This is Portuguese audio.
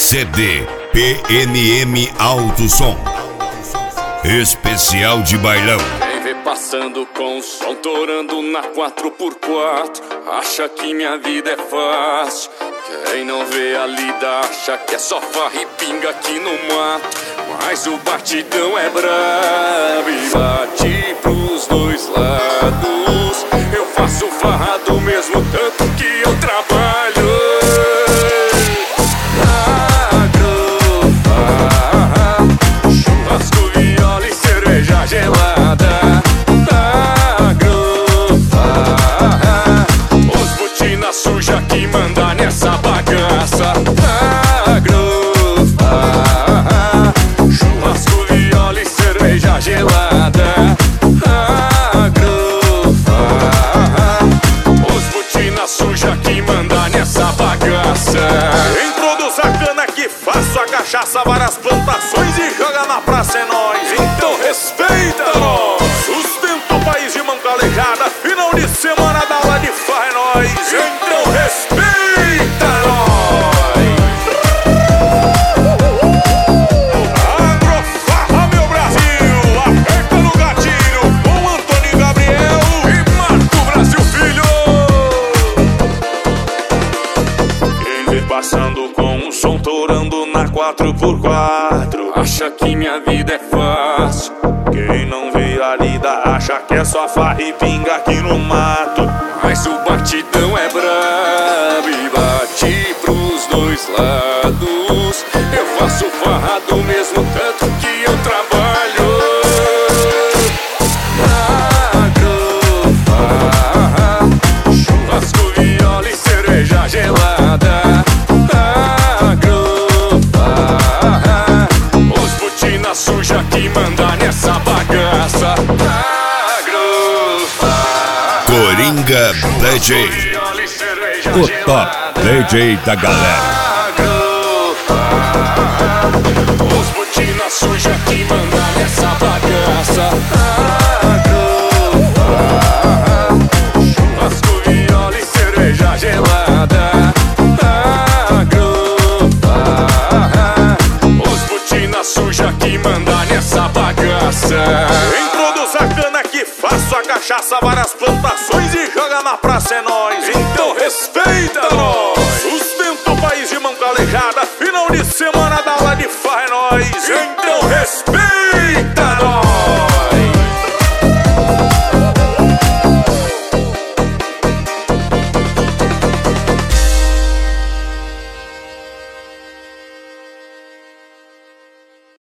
CD PNM Alto Som Especial de bailão. Quem vê passando com o som torando na 4x4 acha que minha vida é fácil. Quem não vê a lida acha que é só farra e pinga aqui no mato. Mas o batidão é brabo e bate pros dois lados. Eu faço farra do mesmo tanto que eu trabalho. Churrasco, viola e cerveja gelada. Os botina suja que manda nessa bagaça. Churrasco, viola e cerveja gelada. Os botina suja que manda nessa bagaça. Introduz a cana que faço a cachaça, várias plantações e joga na praça é nóis. Então respeita nós. Sustenta o país de mão calejada, final de semana da aula de farra é nóis. Então respeita nós. Agrofarra, meu Brasil, aperta no gatilho com Antônio Gabriel e Marco Brasil Filho. Quem vê passando com o som torando na 4x4 Acha que minha vida é fácil. Quem não vê a lida acha que é só farra e pinga aqui no mato. Mas o batidão é brabo e bate pros dois lados. Eu faço farra do mesmo tanto que eu trabalho. Agrofarra, churrasco, viola e cerveja gelada. Agrofarra, os botina suja que manda nessa bagaça. Coringa DJ, o top DJ da galera. Os botina suja que manda nessa bagaça. Churrasco, viola e cerveja gelada. Os botina suja que manda nessa bagaça. Introduz a cana que faço a cachaça, várias plantações e joga na praça é nóis. Então respeita nós. Sustenta o país de mão calejada, final de semana da aula de farra é nóis.